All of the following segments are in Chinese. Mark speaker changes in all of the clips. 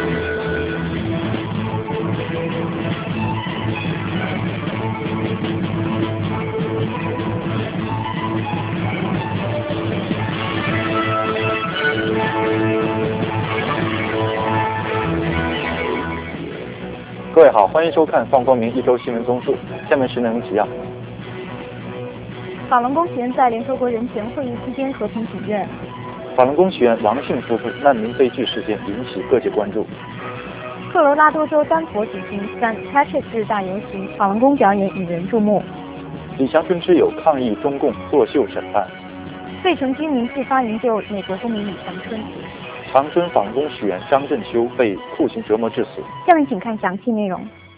Speaker 1: 各位好，欢迎收看放光明一周新闻综述。下面是内容提要：
Speaker 2: 法轮功学员在联合国人权会议期间和平请愿。
Speaker 1: 法轮功学员王姓夫妇难民悲剧事件引起各界关注。
Speaker 2: 科罗拉多州丹佛举行St. Patrick 日大游行，法轮功表演引人注目。
Speaker 1: 李祥春之友抗议中共作秀审判。
Speaker 2: 费城居民自发营救美国公民李长春。
Speaker 1: 长春法轮功学员张振秋被酷刑折磨致死。
Speaker 2: 下面请看详细内容。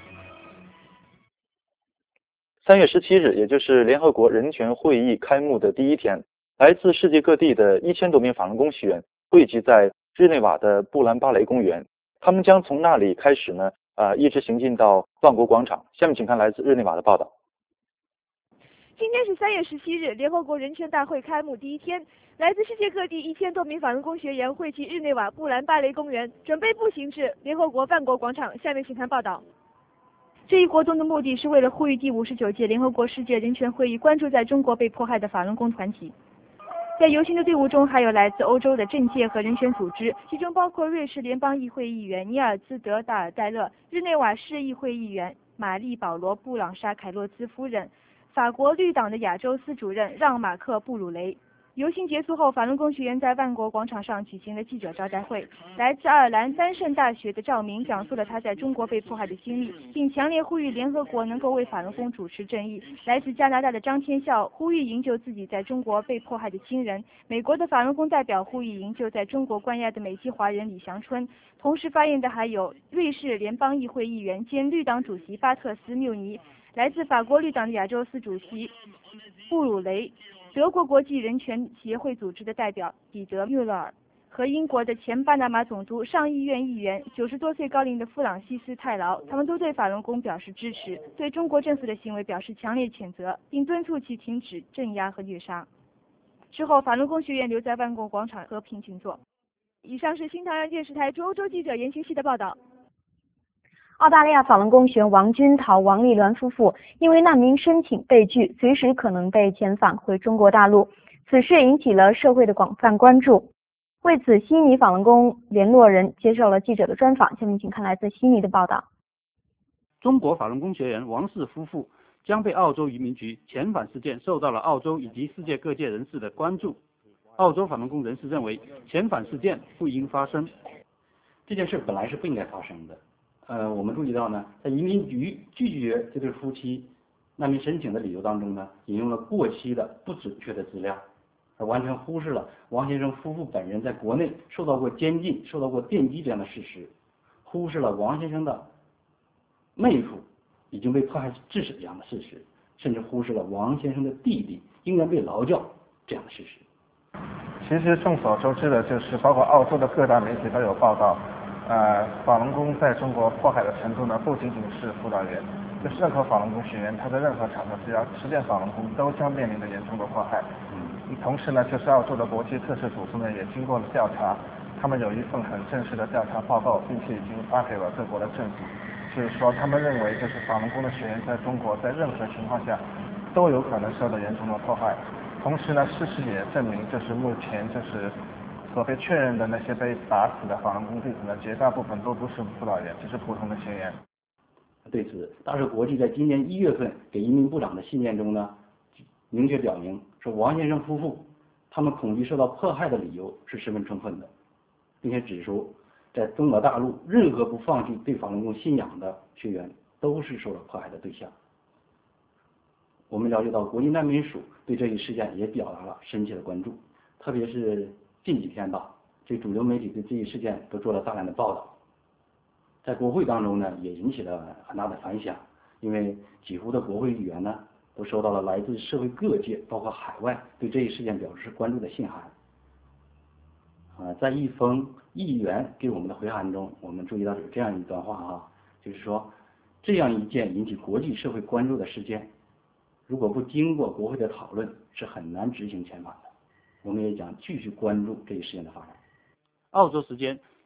Speaker 1: 3月17日，也就是联合国人权会议开幕的第一天，来自世界各地的1000多名法轮功学员汇集在日内瓦的布兰巴雷公园，他们将从那里开始呢，一直行进到万国广场。下面请看来自日内瓦的报道。
Speaker 3: 今天是3月17日，联合国人权大会开幕第一天，来自世界各地1000多名法轮功学员汇集日内瓦布兰巴雷公园，准备步行至联合国万国广场。下面请看报道。这一活动的目的是为了呼吁第59届联合国世界人权会议关注在中国被迫害的法轮功团体。在游行的队伍中，还有来自欧洲的政界和人权组织，其中包括瑞士联邦议会议员尼尔兹·德达尔戴勒、日内瓦市议会议员玛丽·保罗·布朗沙凯洛兹夫人、法国绿党的亚洲司主任让·马克·布鲁雷。游行结束后，法轮功学员在万国广场上举行了记者招待会。来自爱尔兰丹圣大学的赵明讲述了他在中国被迫害的经历，并强烈呼吁联合国能够为法轮功主持正义。来自加拿大的张天笑呼吁营救自己在中国被迫害的亲人。美国的法轮功代表呼吁营救在中国关押的美籍华人李祥春。同时发言的还有瑞士联邦议会议员兼绿党主席巴特斯·缪尼，来自法国绿党的亚洲司主席布鲁雷，德国国际人权协会组织的代表彼得·穆勒尔和英国的前巴拿马总督、上议院议员90多岁高龄的弗朗西斯·泰劳，他们都对法轮功表示支持，对中国政府的行为表示强烈谴责，并敦促其停止镇压和虐杀。之后，法轮功学员留在万国广场和平静坐。以上是新唐人电视台驻欧洲记者严晴熙的报道。
Speaker 2: 澳大利亚法轮功学员王军涛、王丽鸾夫妇因为难民申请被拒，随时可能被遣返回中国大陆。此事引起了社会的广泛关注。为此，悉尼法轮功联络人接受了记者的专访。下面请看来自悉尼的报道。
Speaker 4: 中国法轮功学员王氏夫妇将被澳洲移民局遣返事件受到了澳洲以及世界各界人士的关注。澳洲法轮功人士认为，遣返事件不应发生。
Speaker 5: 这件事本来是不应该发生的。我们注意到呢，在移民局拒绝这对夫妻难民申请的理由当中呢，引用了过期的不准确的资料，而完全忽视了王先生夫妇本人在国内受到过监禁、受到过电击这样的事实，忽视了王先生的妹夫已经被迫害致死这样的事实，甚至忽视了王先生的弟弟应该被劳教这样的事实。
Speaker 6: 其实众所周知的就是，包括澳洲的各大媒体都有报道。法轮功在中国迫害的程度呢，不仅仅是辅导员，就是任何法轮功学员，他在任何场合只要实践法轮功，都将面临着严重的迫害。同时呢，就是澳洲的国际特赦组织呢，也经过了调查，他们有一份很正式的调查报告，并且已经发给了各国的政府，就是说他们认为，就是法轮功的学员在中国在任何情况下都有可能受到严重的迫害。同时呢，事实也证明，就是目前就是所被确认的那些被打死的法轮功弟子呢，绝大部分都不是辅导员，只是普通的学员。
Speaker 5: 对此，大赦国际在今年1月份给移民部长的信件中呢，明确表明说，王先生夫妇他们恐惧受到迫害的理由是十分充分的，并且指出，在中国大陆任何不放弃对法轮功信仰的学员都是受到迫害的对象。我们了解到，国际难民署对这一事件也表达了深切的关注，特别是近几天吧，这主流媒体对这一事件都做了大量的报道，在国会当中呢，也引起了很大的反响，因为几乎的国会议员呢，都收到了来自社会各界，包括海外对这一事件表示关注的信函。在一封议员给我们的回函中，我们注意到有这样一段话啊，就是说，这样一件引起国际社会关注的事件，如果不经过国会的讨论，是很难执行遣返的。我们也将继续关注这一事件的发展。
Speaker 4: 澳洲时间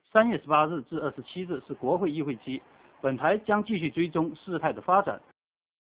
Speaker 4: 3月18日至27日是国会议会期，本台将继续追踪事态的发展。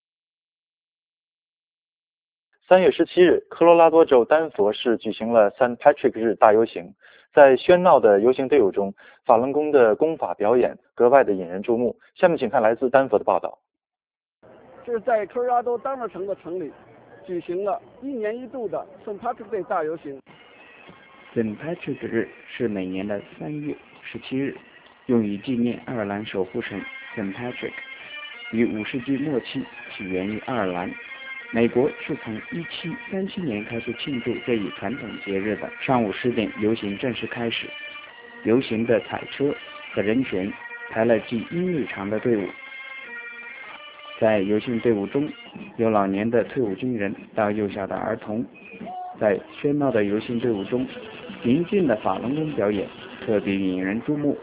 Speaker 1: 3月17日，科罗拉多州丹佛市举行了 St. Patrick 日大游行。在喧闹的游行队伍中，法轮功的功法表演格外的引人注目。下面请看来自丹佛的报道。
Speaker 7: 是在科罗拉多丹佛城的城里举行了1年1度的 St. Patrick Day 大游行。
Speaker 8: St. Patrick 日是每年的3月17日，用于纪念爱尔兰守护神 St. Patrick。于5世纪末期起源于爱尔兰。美国是从1737年开始庆祝这一传统节日的。上午10点，游行正式开始。游行的彩车和人群排了近1里长的队伍。在游行队伍中，有老年的退伍军人到幼小的儿童。在喧闹的游行队伍中，宁静的法轮功表演特别引人注目。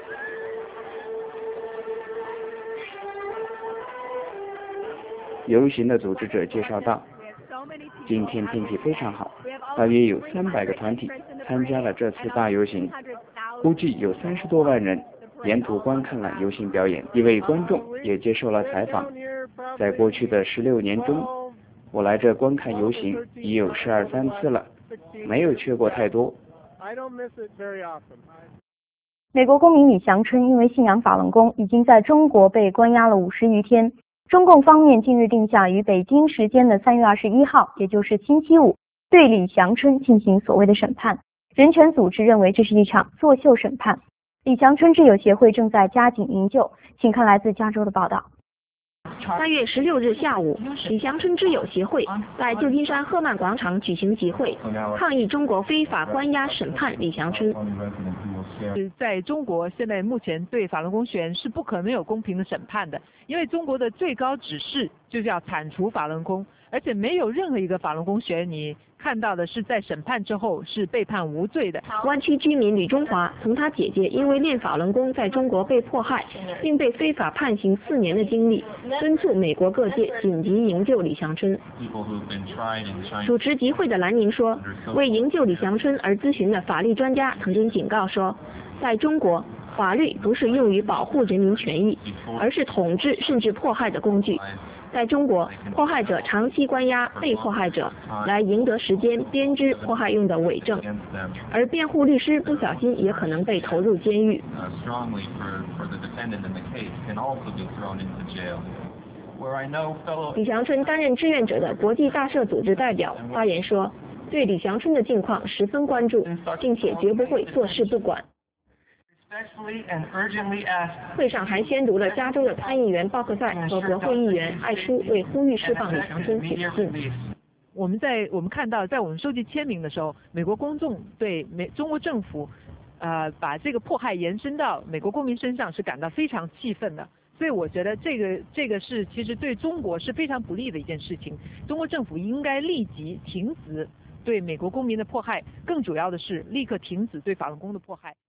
Speaker 8: 游行的组织者介绍道，今天天气非常好，大约有300个团体参加了这次大游行，估计有30多万人沿途观看了游行表演。一位观众也接受了采访，在过去的16年中，我来这观看游行已有12、13次了，没有缺过太多。
Speaker 2: 美国公民李祥春因为信仰法轮功，已经在中国被关押了50余天。中共方面近日定下于北京时间的3月21号，也就是星期五，对李祥春进行所谓的审判。人权组织认为这是一场作秀审判。李祥春挚友协会正在加紧营救，请看来自加州的报道。
Speaker 9: 3月16日下午，李祥春挚友协会在旧金山赫曼广场举行集会，抗议中国非法关押审判李祥春。
Speaker 10: 在中国，现在目前对法轮功学员是不可能有公平的审判的，因为中国的最高指示就是要铲除法轮功，而且没有任何一个法轮功学员你看到的是在审判之后是被判无罪的。
Speaker 9: 湾区居民吕中华从他姐姐因为练法轮功在中国被迫害，并被非法判刑4年的经历，敦促美国各界紧急营救李祥春。主持集会的兰宁说，为营救李祥春而咨询的法律专家曾经警告说，在中国，法律不是用于保护人民权益，而是统治甚至迫害的工具。在中国，迫害者长期关押被迫害者，来赢得时间编织迫害用的伪证，而辩护律师不小心也可能被投入监狱。李祥春担任志愿者的国际大赦组织代表发言说，对李祥春的境况十分关注，并且绝不会坐视不管。会上还宣读了加州的参议员鲍克赛和国会议员艾舒为呼吁释放李祥春写的信。
Speaker 10: 我们看到，在我们收集签名的时候，美国公众对中国政府把这个迫害延伸到美国公民身上是感到非常气愤的。所以我觉得这个是其实对中国是非常不利的一件事情。中国政府应该立即停止对美国公民的迫害，更主要的是立刻停止对法轮功的迫害。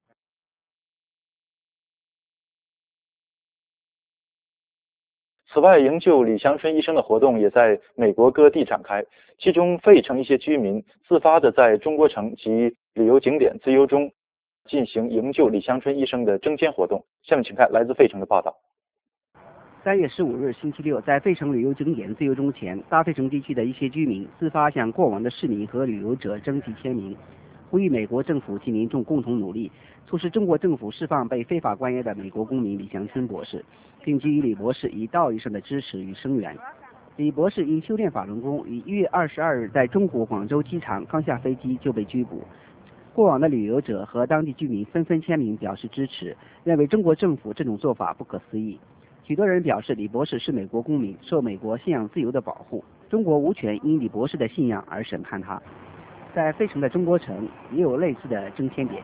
Speaker 1: 此外，营救李祥春医生的活动也在美国各地展开，其中费城一些居民自发地在中国城及旅游景点自由中进行营救李祥春医生的征签活动。下面请看来自费城的报道。
Speaker 11: 3月15日星期六，在费城旅游景点自由中前，大费城地区的一些居民自发向过往的市民和旅游者征集签名，呼吁美国政府及民众共同努力，促使中国政府释放被非法关押的美国公民李祥春博士，并给予李博士以道义上的支持与声援。李博士因修炼法轮功，于1月22日在中国广州机场刚下飞机就被拘捕。过往的旅游者和当地居民纷纷签名表示支持，认为中国政府这种做法不可思议。许多人表示李博士是美国公民，受美国信仰自由的保护，中国无权因李博士的信仰而审判他。在费城的中国城也有类似的征签点。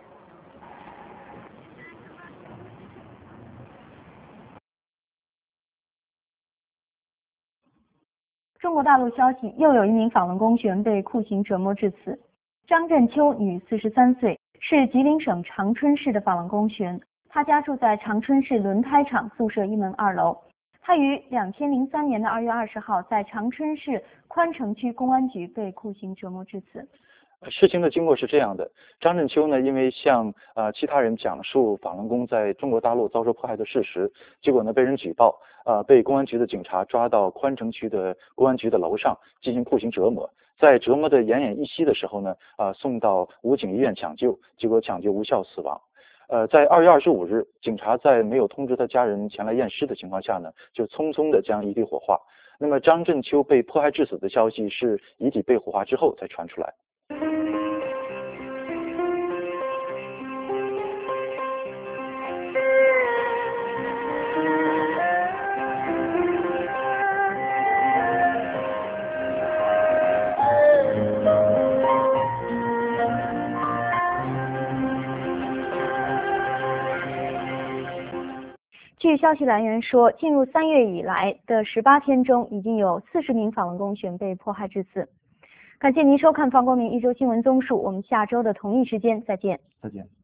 Speaker 2: 中国大陆消息，又有一名法轮功学员被酷刑折磨致死。张振秋，女，43岁，是吉林省长春市的法轮功学员。她家住在长春市轮胎厂宿舍1门2楼。她于2003年的2月20号在长春市宽城区公安局被酷刑折磨致死。
Speaker 1: 事情的经过是这样的，张振秋呢，因为向其他人讲述法轮功在中国大陆遭受迫害的事实，结果呢被人举报，被公安局的警察抓到宽城区的公安局的楼上进行酷刑折磨，在折磨的奄奄一息的时候呢，送到武警医院抢救，结果抢救无效死亡。在2月25日，警察在没有通知他家人前来验尸的情况下呢，就匆匆的将遗体火化。那么张振秋被迫害致死的消息是遗体被火化之后才传出来。
Speaker 2: 据消息来源说，进入3月以来的18天中，已经有40名法轮功学员被迫害致死。感谢您收看方光明一周新闻综述，我们下周的同一时间再见。
Speaker 1: 再见。